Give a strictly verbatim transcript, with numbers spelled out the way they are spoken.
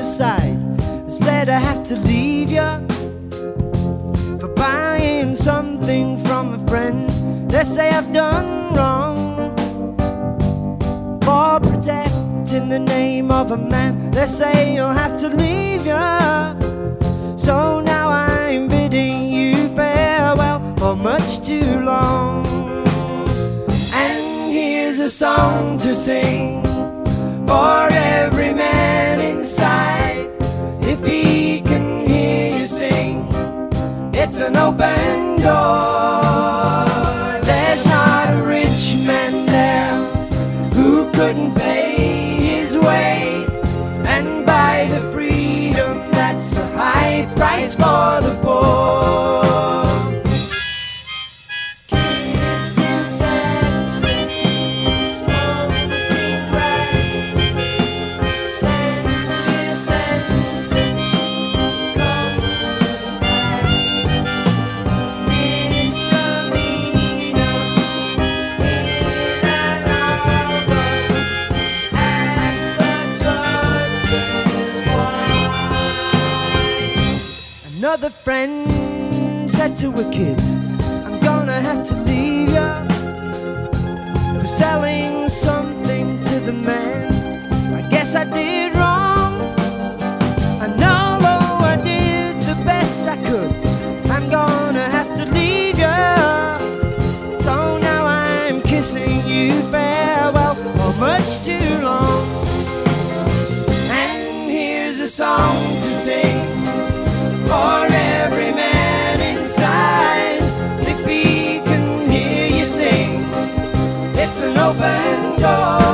side. They said I have to leave you for buying something from a friend. They say I've done wrong for protecting the name of a man. They say you'll have to leave you, so now I'm bidding you farewell for much too long. And here's a song to sing for every man inside. If he can hear you sing, it's an open door. There's not a rich man there who couldn't pay his way and buy the freedom that's a high price for the poor. Kids in Texas smoking grass, ten year sentence comes to pass. Misdemeanor in Ann Arbor, ask the judges why. Another friend said to her kids, I'm gonna have to leave you for selling something to the man. I guess I did wrong, and although I did the best I could, I'm gonna have to leave you. So now I'm kissing you farewell for much too long. And here's a song to sing for every man inside. If he can hear you sing, it's an open door.